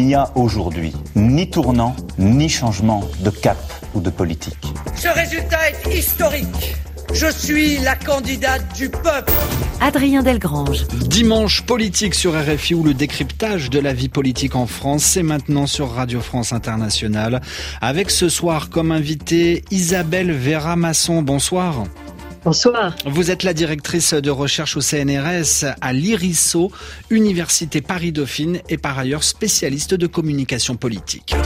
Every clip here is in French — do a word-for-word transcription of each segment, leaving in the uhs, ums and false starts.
n'y a aujourd'hui ni tournant, ni changement de cap ou de politique. Ce résultat est historique. Je suis la candidate du peuple. Adrien Delgrange. Dimanche politique sur R F I, où le décryptage de la vie politique en France, c'est maintenant sur Radio France Internationale. Avec ce soir comme invitée Isabelle Vera-Masson. Bonsoir. Bonsoir. Vous êtes la directrice de recherche au C N R S à l'I R I S O, Université Paris-Dauphine, et par ailleurs spécialiste de communication politique.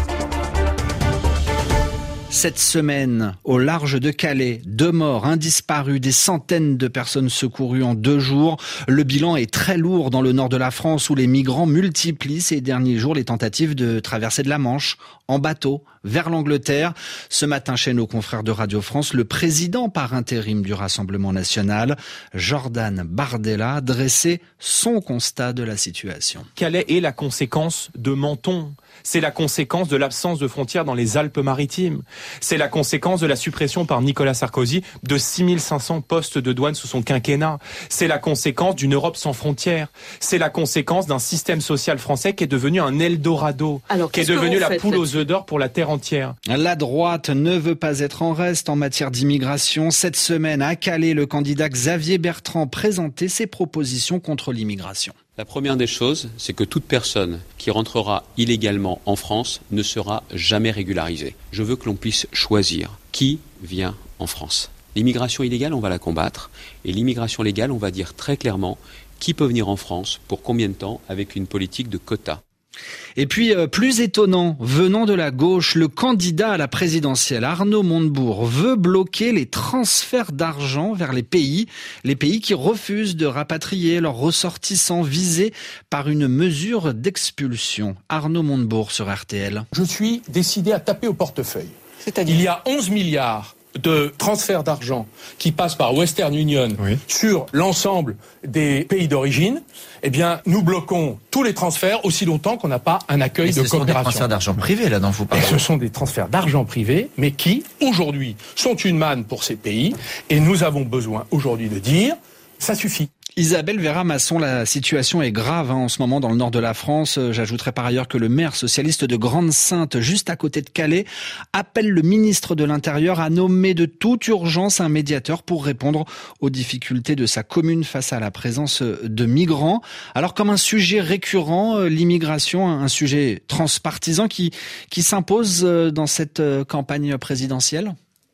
Cette semaine, au large de Calais, deux morts, un disparu, des centaines de personnes secourues en deux jours. Le bilan est très lourd dans le nord de la France, où les migrants multiplient ces derniers jours les tentatives de traverser de la Manche en bateau vers l'Angleterre. Ce matin, chez nos confrères de Radio France, le président par intérim du Rassemblement national, Jordan Bardella, dressait son constat de la situation. Calais est la conséquence de Menton. C'est la conséquence de l'absence de frontières dans les Alpes-Maritimes. C'est la conséquence de la suppression par Nicolas Sarkozy de six mille cinq cents postes de douane sous son quinquennat. C'est la conséquence d'une Europe sans frontières. C'est la conséquence d'un système social français qui est devenu un Eldorado, Alors, qui est devenu la poule aux œufs d'or pour la terre entière. La droite ne veut pas être en reste en matière d'immigration. Cette semaine, à Calais, le candidat Xavier Bertrand présentait ses propositions contre l'immigration. La première des choses, c'est que toute personne qui rentrera illégalement en France ne sera jamais régularisée. Je veux que l'on puisse choisir qui vient en France. L'immigration illégale, on va la combattre. Et l'immigration légale, on va dire très clairement qui peut venir en France, pour combien de temps, avec une politique de quotas. Et puis, euh, plus étonnant, venant de la gauche, le candidat à la présidentielle, Arnaud Montebourg, veut bloquer les transferts d'argent vers les pays, les pays qui refusent de rapatrier leurs ressortissants visés par une mesure d'expulsion. Arnaud Montebourg sur R T L. Je suis décidé à taper au portefeuille. C'est-à-dire Il y a onze milliards de transferts d'argent qui passent par Western Union oui. sur l'ensemble des pays d'origine. Eh bien, nous bloquons tous les transferts aussi longtemps qu'on n'a pas un accueil de coopération. Ce sont des transferts d'argent privés, là, dont vous parlez. Et ce sont des transferts d'argent privé, mais qui, aujourd'hui, sont une manne pour ces pays. Et nous avons besoin, aujourd'hui, de dire, ça suffit. Isabelle Vera-Masson, la situation est grave hein, en ce moment dans le nord de la France. J'ajouterai par ailleurs que le maire socialiste de Grande-Synthe, juste à côté de Calais, appelle le ministre de l'Intérieur à nommer de toute urgence un médiateur pour répondre aux difficultés de sa commune face à la présence de migrants. Alors comme un sujet récurrent, l'immigration, un sujet transpartisan qui, qui s'impose dans cette campagne présidentielle ?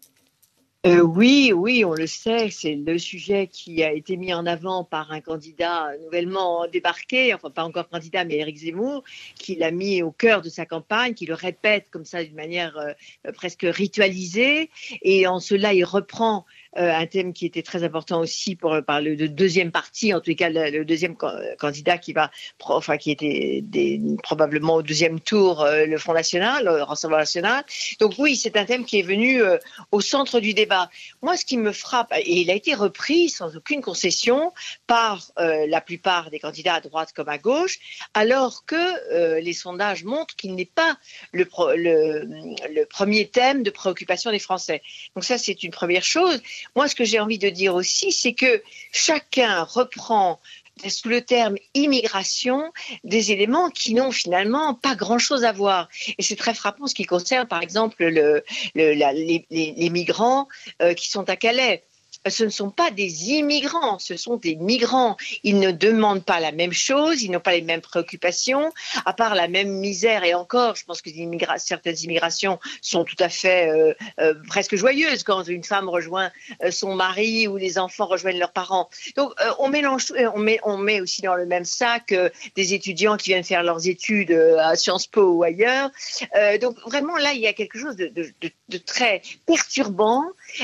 Euh, oui, oui, on le sait, c'est le sujet qui a été mis en avant par un candidat nouvellement débarqué, enfin pas encore candidat, mais Éric Zemmour, qui l'a mis au cœur de sa campagne, qui le répète comme ça d'une manière euh, presque ritualisée, et en cela il reprend Euh, un thème qui était très important aussi pour par le, le deuxième parti, en tout cas le, le deuxième ca- candidat qui va, enfin qui était des, probablement au deuxième tour, euh, le Front National, le Rassemblement National. Donc oui, c'est un thème qui est venu euh, au centre du débat. Moi, ce qui me frappe, et il a été repris sans aucune concession par euh, la plupart des candidats à droite comme à gauche, alors que euh, les sondages montrent qu'il n'est pas le, pro, le, le premier thème de préoccupation des Français. Donc ça, c'est une première chose. Moi, ce que j'ai envie de dire aussi, c'est que chacun reprend sous le terme immigration des éléments qui n'ont finalement pas grand-chose à voir. Et c'est très frappant ce qui concerne, par exemple, le, le, la, les, les, les migrants euh, qui sont à Calais. Ce ne sont pas des immigrants, ce sont des migrants. Ils ne demandent pas la même chose, ils n'ont pas les mêmes préoccupations, à part la même misère. Et encore, je pense que immigra- certaines immigrations sont tout à fait euh, euh, presque joyeuses quand une femme rejoint euh, son mari ou les enfants rejoignent leurs parents. Donc euh, on mélange, on met, on met aussi dans le même sac euh, des étudiants qui viennent faire leurs études euh, à Sciences Po ou ailleurs. Euh, donc vraiment là, il y a quelque chose de, de, de, de très perturbant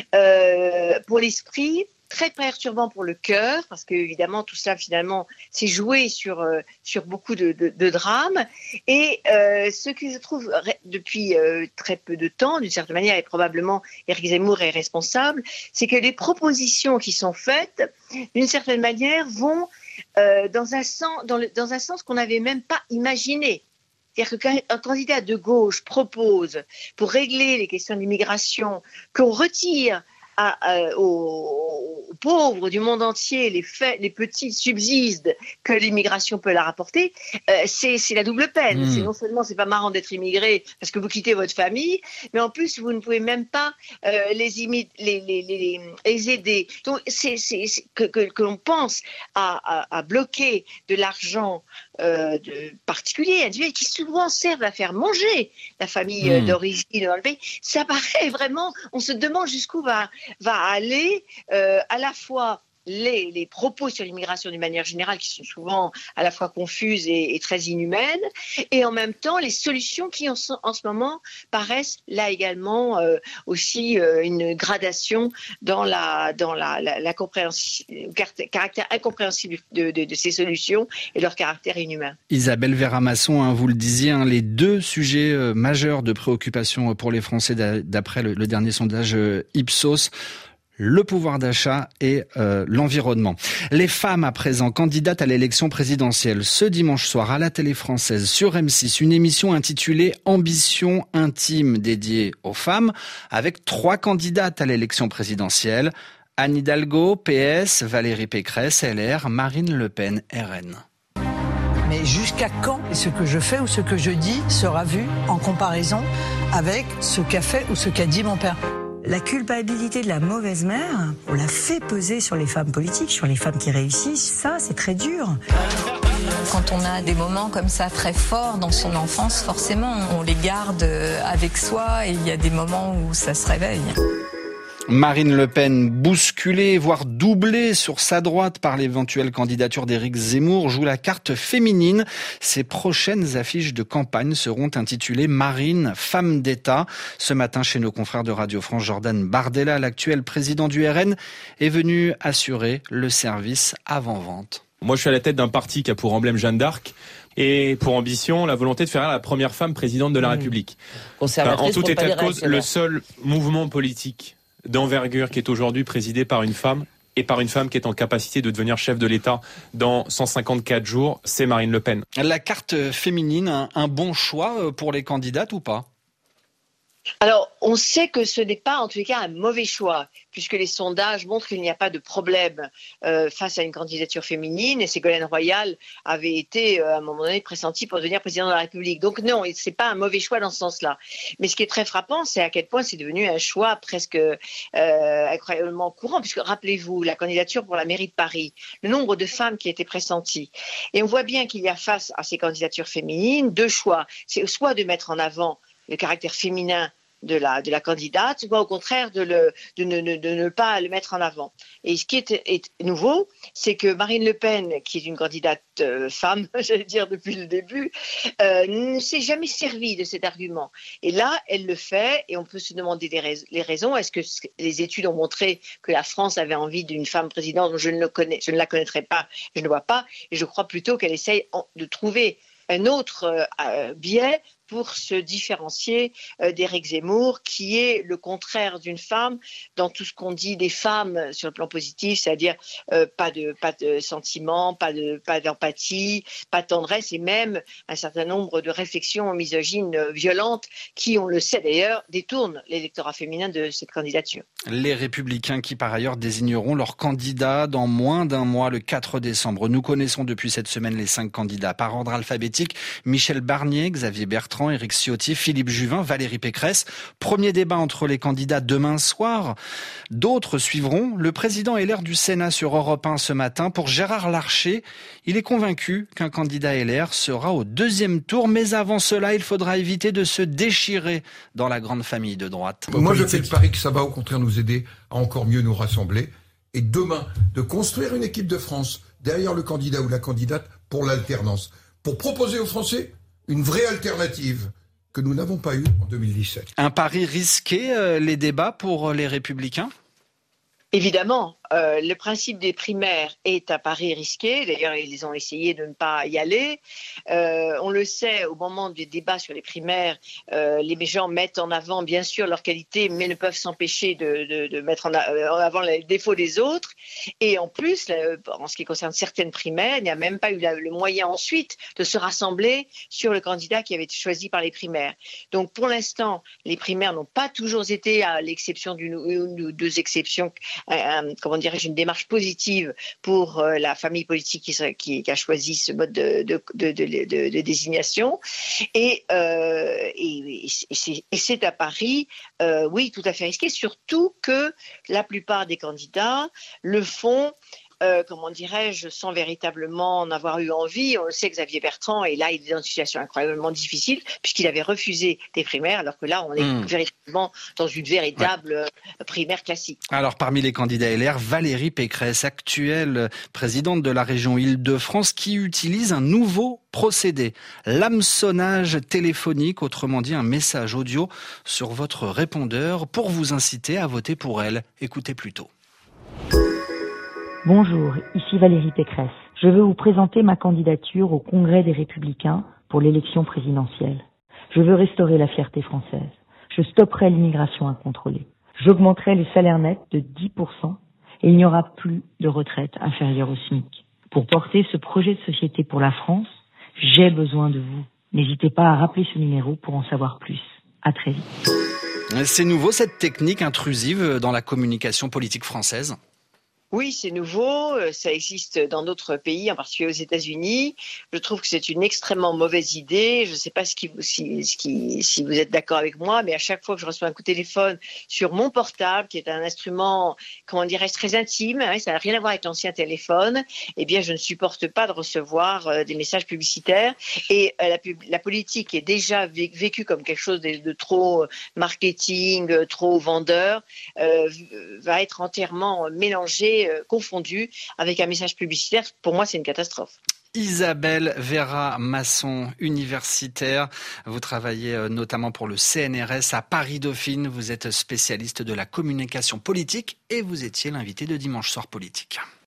euh, pour l'esprit. Très perturbant pour le cœur, parce que évidemment tout ça finalement s'est joué sur euh, sur beaucoup de, de, de drames. Et euh, ce que je trouve depuis euh, très peu de temps, d'une certaine manière, et probablement Éric Zemmour est responsable, c'est que les propositions qui sont faites, d'une certaine manière, vont euh, dans un sens dans, le, dans un sens qu'on n'avait même pas imaginé. C'est-à-dire qu'un candidat de gauche propose pour régler les questions d'immigration qu'on retire À, à, aux, aux pauvres du monde entier, les, faits, les petits subsides que l'immigration peut leur apporter, euh, c'est, c'est la double peine. Mmh. C'est non seulement c'est pas marrant d'être immigré parce que vous quittez votre famille, mais en plus vous ne pouvez même pas euh, les, imi- les, les, les, les aider. Donc c'est, c'est, c'est que, que, que l'on pense à, à, à bloquer de l'argent euh, de particulier, individuel, qui souvent servent à faire manger la famille mmh. d'origine dans le pays. Ça paraît vraiment, on se demande jusqu'où va, va aller euh, à la fois Les, les propos sur l'immigration d'une manière générale qui sont souvent à la fois confuses et, et très inhumaines, et en même temps les solutions qui en, en ce moment paraissent là également euh, aussi euh, une gradation dans la dans la, la, la compréhension, caractère incompréhensible de, de, de ces solutions et leur caractère inhumain. Isabelle Vera-Masson, hein, vous le disiez, hein, les deux sujets euh, majeurs de préoccupation pour les Français d'après le, le dernier sondage euh, Ipsos, le pouvoir d'achat et euh, l'environnement. Les femmes à présent candidates à l'élection présidentielle. Ce dimanche soir à la télé française sur M six, une émission intitulée Ambition intime dédiée aux femmes avec trois candidates à l'élection présidentielle. Anne Hidalgo, P S, Valérie Pécresse, L R, Marine Le Pen, R N. Mais jusqu'à quand ce que je fais ou ce que je dis sera vu en comparaison avec ce qu'a fait ou ce qu'a dit mon père ? La culpabilité de la mauvaise mère, on la fait peser sur les femmes politiques, sur les femmes qui réussissent. Ça, c'est très dur. Quand on a des moments comme ça très forts dans son enfance, forcément, on les garde avec soi et il y a des moments où ça se réveille. Marine Le Pen, bousculée, voire doublée sur sa droite par l'éventuelle candidature d'Éric Zemmour, joue la carte féminine. Ses prochaines affiches de campagne seront intitulées Marine, femme d'État. Ce matin, chez nos confrères de Radio France, Jordan Bardella, l'actuel président du R N, est venu assurer le service avant-vente. Moi, je suis à la tête d'un parti qui a pour emblème Jeanne d'Arc et pour ambition la volonté de faire la première femme présidente de la mmh. République. En tout état de cause, le seul mouvement politique d'envergure qui est aujourd'hui présidé par une femme et par une femme qui est en capacité de devenir chef de l'État dans cent cinquante-quatre jours, c'est Marine Le Pen. La carte féminine, un, un bon choix pour les candidates ou pas ? Alors, on sait que ce n'est pas, en tous les cas, un mauvais choix, puisque les sondages montrent qu'il n'y a pas de problème euh, face à une candidature féminine, et Ségolène Royal avait été, euh, à un moment donné, pressentie pour devenir président de la République. Donc non, ce n'est pas un mauvais choix dans ce sens-là. Mais ce qui est très frappant, c'est à quel point c'est devenu un choix presque euh, incroyablement courant, puisque rappelez-vous, la candidature pour la mairie de Paris, le nombre de femmes qui étaient pressenties. Et on voit bien qu'il y a face à ces candidatures féminines deux choix. C'est soit de mettre en avant le caractère féminin de la, de la candidate, soit au contraire de, le, de, ne, de ne pas le mettre en avant. Et ce qui est, est nouveau, c'est que Marine Le Pen, qui est une candidate euh, femme, j'allais dire depuis le début, euh, ne s'est jamais servie de cet argument. Et là, elle le fait, et on peut se demander des rais- les raisons. Est-ce que les études ont montré que la France avait envie d'une femme présidente? Je ne, le connais, je ne la connaîtrai pas, je ne vois pas, et je crois plutôt qu'elle essaye de trouver un autre euh, biais pour se différencier euh, d'Éric Zemmour, qui est le contraire d'une femme dans tout ce qu'on dit des femmes sur le plan positif, c'est-à-dire euh, pas de pas de sentiments, pas de pas d'empathie, pas de tendresse, et même un certain nombre de réflexions misogynes euh, violentes qui, on le sait d'ailleurs, détournent l'électorat féminin de cette candidature. Les Républicains qui, par ailleurs, désigneront leur candidat dans moins d'un mois, le quatre décembre. Nous connaissons depuis cette semaine les cinq candidats par ordre alphabétique. Michel Barnier, Xavier Bertrand, Éric Ciotti, Philippe Juvin, Valérie Pécresse. Premier débat entre les candidats demain soir. D'autres suivront. Le président L R du Sénat sur Europe un ce matin. Pour Gérard Larcher, il est convaincu qu'un candidat L R sera au deuxième tour. Mais avant cela, il faudra éviter de se déchirer dans la grande famille de droite. Moi, je fais le pari que ça va au contraire nous aider à encore mieux nous rassembler. Et demain, de construire une équipe de France derrière le candidat ou la candidate pour l'alternance. Pour proposer aux Français une vraie alternative que nous n'avons pas eue en deux mille dix-sept. Un pari risqué, euh, les débats pour les Républicains ? Évidemment, euh, le principe des primaires est un pari risqué. D'ailleurs, ils ont essayé de ne pas y aller. Euh, on le sait, au moment des débats sur les primaires, euh, les gens mettent en avant, bien sûr, leur qualité, mais ne peuvent s'empêcher de, de, de mettre en, a, en avant les défauts des autres. Et en plus, là, en ce qui concerne certaines primaires, il n'y a même pas eu la, le moyen ensuite de se rassembler sur le candidat qui avait été choisi par les primaires. Donc, pour l'instant, les primaires n'ont pas toujours été, à l'exception d'une ou deux exceptions, Un, un, comment dirais-je, une démarche positive pour euh, la famille politique qui, qui, qui a choisi ce mode de, de, de, de, de, de désignation. Et, euh, et, et, c'est, et c'est à Paris, euh, oui, tout à fait risqué, surtout que la plupart des candidats le font. Euh, comment dirais-je, sans véritablement en avoir eu envie. On le sait, Xavier Bertrand, et là, il est dans une situation incroyablement difficile, puisqu'il avait refusé des primaires, alors que là, on est mmh. véritablement dans une véritable ouais. primaire classique. Alors, parmi les candidats L R, Valérie Pécresse, actuelle présidente de la région Île-de-France, qui utilise un nouveau procédé, l'hameçonnage téléphonique, autrement dit un message audio sur votre répondeur pour vous inciter à voter pour elle. Écoutez plutôt. Bonjour, ici Valérie Pécresse. Je veux vous présenter ma candidature au Congrès des Républicains pour l'élection présidentielle. Je veux restaurer la fierté française. Je stopperai l'immigration incontrôlée. J'augmenterai les salaires nets de dix pour cent et il n'y aura plus de retraite inférieure au SMIC. Pour porter ce projet de société pour la France, j'ai besoin de vous. N'hésitez pas à rappeler ce numéro pour en savoir plus. À très vite. C'est nouveau cette technique intrusive dans la communication politique française ? Oui, c'est nouveau, ça existe dans d'autres pays, en particulier aux États-Unis. Je trouve que c'est une extrêmement mauvaise idée. Je ne sais pas ce qui vous, si, ce qui, si vous êtes d'accord avec moi, mais à chaque fois que je reçois un coup de téléphone sur mon portable, qui est un instrument, comment dirais-je, très intime, hein, ça n'a rien à voir avec l'ancien téléphone, eh bien, je ne supporte pas de recevoir euh, des messages publicitaires. Et euh, la, pub, la politique est déjà vé- vécue comme quelque chose de, de trop marketing, trop vendeur, euh, va être entièrement mélangée, confondu avec un message publicitaire. Pour moi, c'est une catastrophe. Isabelle Vera Masson, universitaire. Vous travaillez notamment pour le C N R S à Paris-Dauphine. Vous êtes spécialiste de la communication politique et vous étiez l'invité de Dimanche Soir Politique.